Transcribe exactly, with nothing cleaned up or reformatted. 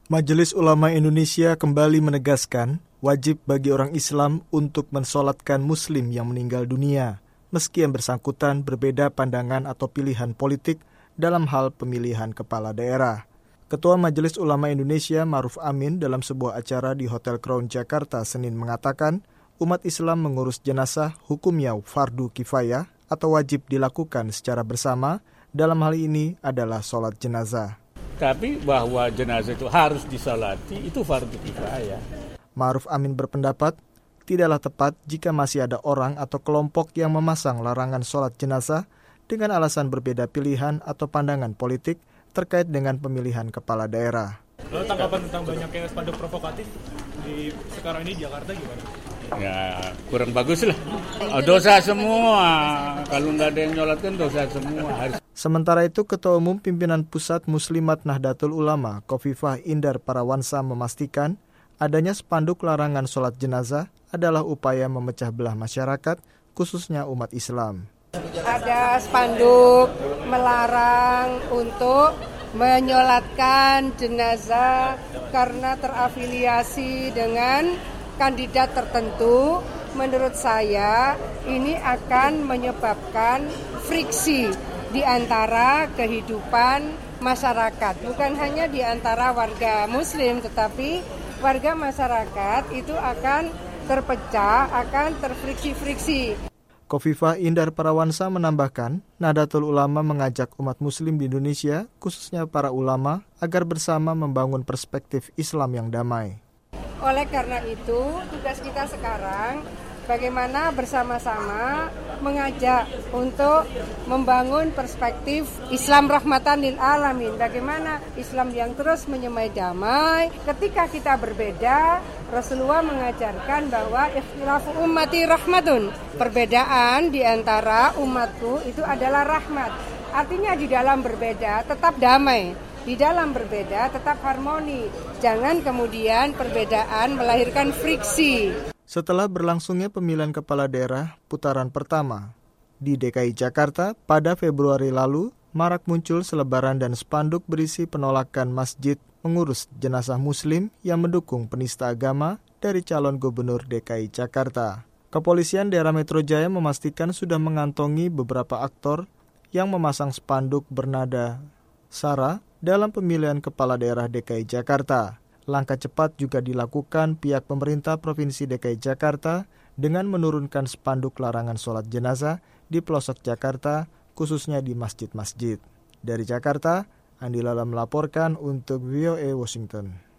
Majelis Ulama Indonesia kembali menegaskan wajib bagi orang Islam untuk mensolatkan Muslim yang meninggal dunia, meski yang bersangkutan berbeda pandangan atau pilihan politik dalam hal pemilihan kepala daerah. Ketua Majelis Ulama Indonesia Ma'ruf Amin dalam sebuah acara di Hotel Crown Jakarta Senin mengatakan, umat Islam mengurus jenazah hukumnya fardu kifayah atau wajib dilakukan secara bersama, dalam hal ini adalah sholat jenazah. Tapi bahwa jenazah itu harus disolati, itu fardu kifayah. Ma'ruf Amin berpendapat, tidaklah tepat jika masih ada orang atau kelompok yang memasang larangan sholat jenazah dengan alasan berbeda pilihan atau pandangan politik terkait dengan pemilihan kepala daerah. Lalu tanggapan tentang banyaknya spanduk provokatif di sekarang ini di Jakarta gimana? Ya kurang bagus lah. Dosa semua. Kalau nggak ada yang nyolatkan dosa semua. Harus. Sementara itu, Ketua Umum Pimpinan Pusat Muslimat Nahdlatul Ulama, Khofifah Indar Parawansa memastikan adanya spanduk larangan sholat jenazah adalah upaya memecah belah masyarakat, khususnya umat Islam. Ada spanduk melarang untuk menyolatkan jenazah karena terafiliasi dengan kandidat tertentu. Menurut saya ini akan menyebabkan friksi di antara kehidupan masyarakat, bukan hanya di antara warga Muslim, tetapi warga masyarakat itu akan terpecah, akan terfriksi-friksi. Khofifah Indar Parawansa menambahkan, Nahdlatul Ulama mengajak umat Muslim di Indonesia, khususnya para ulama, agar bersama membangun perspektif Islam yang damai. Oleh karena itu, tugas kita sekarang bagaimana bersama-sama mengajak untuk membangun perspektif Islam rahmatan lil alamin. Bagaimana Islam yang terus menyemai damai. Ketika kita berbeda, Rasulullah mengajarkan bahwa ikhtilafu ummati rahmatun. Perbedaan di antara umatku itu adalah rahmat. Artinya di dalam berbeda tetap damai. Di dalam berbeda tetap harmoni. Jangan kemudian perbedaan melahirkan friksi. Setelah berlangsungnya pemilihan kepala daerah putaran pertama di D K I Jakarta pada Februari lalu, marak muncul selebaran dan spanduk berisi penolakan masjid mengurus jenazah Muslim yang mendukung penista agama dari calon gubernur D K I Jakarta. Kepolisian daerah Metro Jaya memastikan sudah mengantongi beberapa aktor yang memasang spanduk bernada sara dalam pemilihan kepala daerah D K I Jakarta. Langkah cepat juga dilakukan pihak pemerintah Provinsi D K I Jakarta dengan menurunkan spanduk larangan sholat jenazah di pelosok Jakarta, khususnya di masjid-masjid. Dari Jakarta, Andi Lala melaporkan untuk V O A Washington.